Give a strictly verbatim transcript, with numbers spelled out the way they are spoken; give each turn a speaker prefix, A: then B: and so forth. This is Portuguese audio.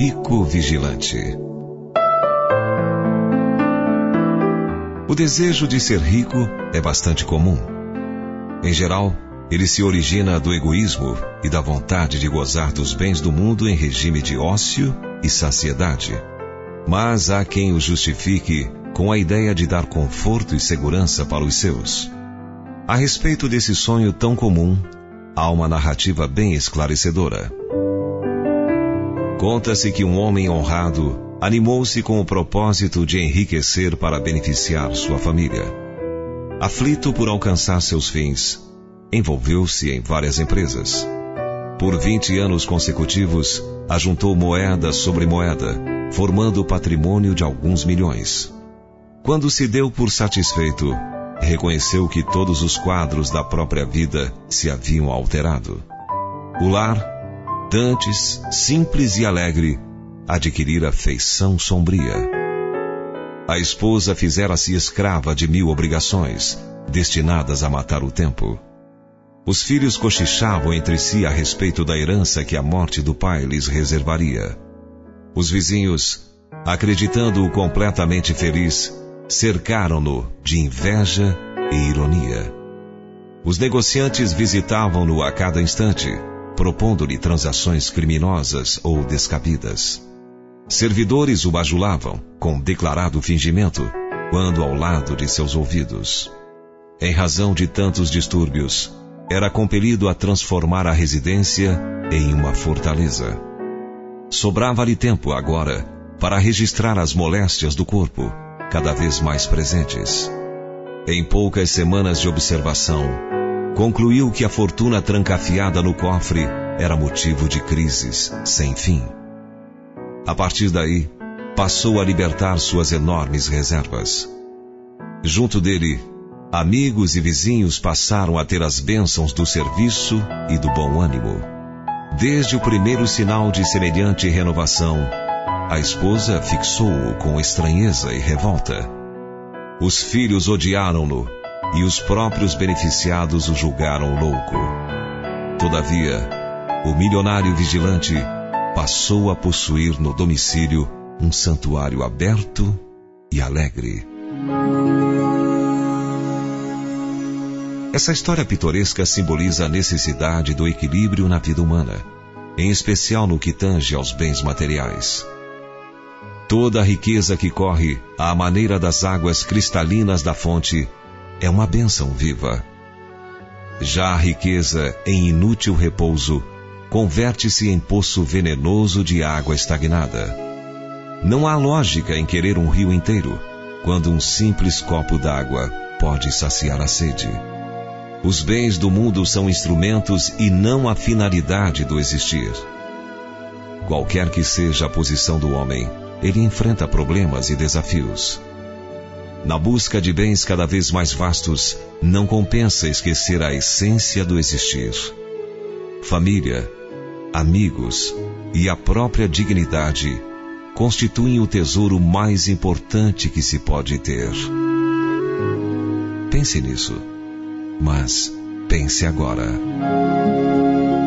A: rico vigilante. O desejo de ser rico é bastante comum. Em geral, ele se origina do egoísmo e da vontade de gozar dos bens do mundo em regime de ócio e saciedade. Mas há quem o justifique com a ideia de dar conforto e segurança para os seus. A respeito desse sonho tão comum, há uma narrativa bem esclarecedora. Conta-se que um homem honrado animou-se com o propósito de enriquecer para beneficiar sua família. Aflito por alcançar seus fins, envolveu-se em várias empresas. Por vinte anos consecutivos, ajuntou moeda sobre moeda, formando patrimônio de alguns milhões. Quando se deu por satisfeito, reconheceu que todos os quadros da própria vida se haviam alterado. O lar, dantes simples e alegre, adquirira feição sombria. A esposa fizera-se escrava de mil obrigações, destinadas a matar o tempo. Os filhos cochichavam entre si a respeito da herança que a morte do pai lhes reservaria. Os vizinhos, acreditando-o completamente feliz, cercaram-no de inveja e ironia. Os negociantes visitavam-no a cada instante, propondo-lhe transações criminosas ou descabidas. Servidores o bajulavam, com declarado fingimento, quando ao lado de seus ouvidos. Em razão de tantos distúrbios, era compelido a transformar a residência em uma fortaleza. Sobrava-lhe tempo agora para registrar as moléstias do corpo, cada vez mais presentes. Em poucas semanas de observação, concluiu que a fortuna trancafiada no cofre era motivo de crises sem fim. A partir daí, passou a libertar suas enormes reservas. Junto dele, amigos e vizinhos passaram a ter as bênçãos do serviço e do bom ânimo. Desde o primeiro sinal de semelhante renovação, a esposa fixou-o com estranheza e revolta. Os filhos odiaram-no e os próprios beneficiados o julgaram louco. Todavia, o milionário vigilante passou a possuir no domicílio um santuário aberto e alegre. Essa história pitoresca simboliza a necessidade do equilíbrio na vida humana, em especial no que tange aos bens materiais. Toda a riqueza que corre à maneira das águas cristalinas da fonte é uma bênção viva. Já a riqueza em inútil repouso converte-se em poço venenoso de água estagnada. Não há lógica em querer um rio inteiro, quando um simples copo d'água pode saciar a sede. Os bens do mundo são instrumentos e não a finalidade do existir. Qualquer que seja a posição do homem, ele enfrenta problemas e desafios. Na busca de bens cada vez mais vastos, não compensa esquecer a essência do existir. Família, amigos e a própria dignidade constituem o tesouro mais importante que se pode ter. Pense nisso, mas pense agora.